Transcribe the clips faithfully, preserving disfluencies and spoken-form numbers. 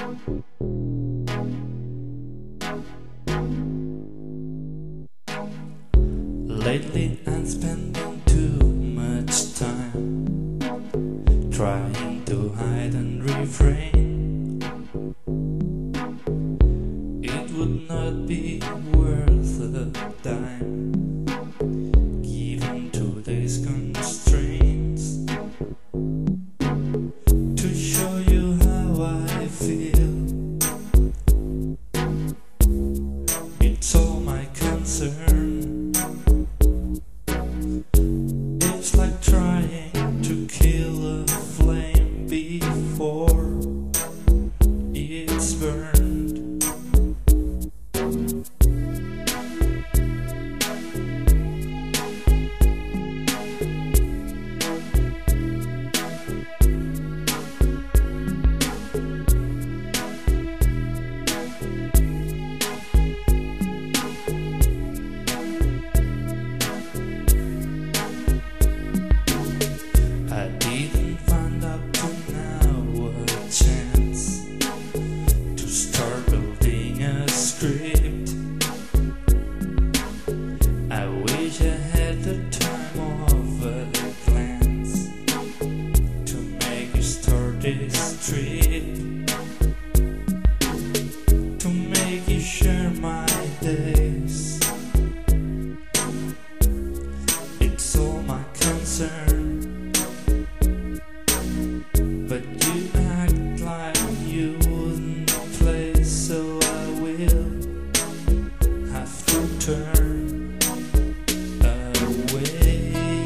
Lately I'm spending too much time trying to hide and refrain. It would not be worth a dime given today's constraints to show you how I feel. It's all my concern. It's like trying to kill a flame before it's burned. I didn't find up to now a chance to start building a script. I wish I had the time of a glance to make you start this trip, to make you share my days. It's all my concern. But you act like you wouldn't play, so I will have to turn away.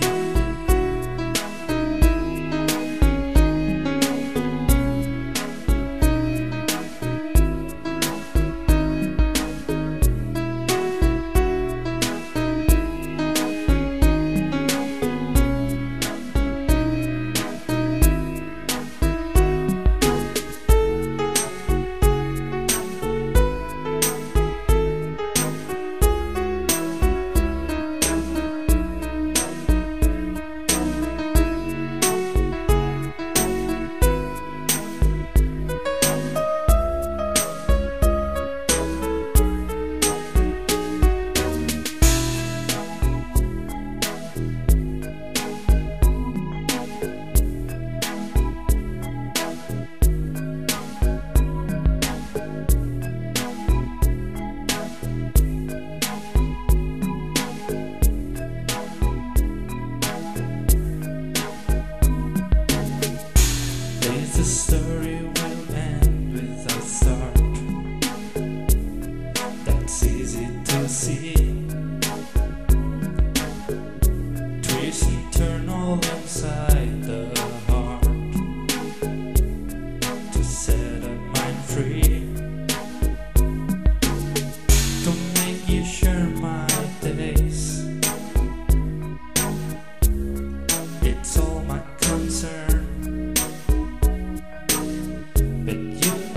The story will end without start. That's easy to see. Twist and turn all inside the heart to set a mind free, to make you share my days. It's all my concern. But you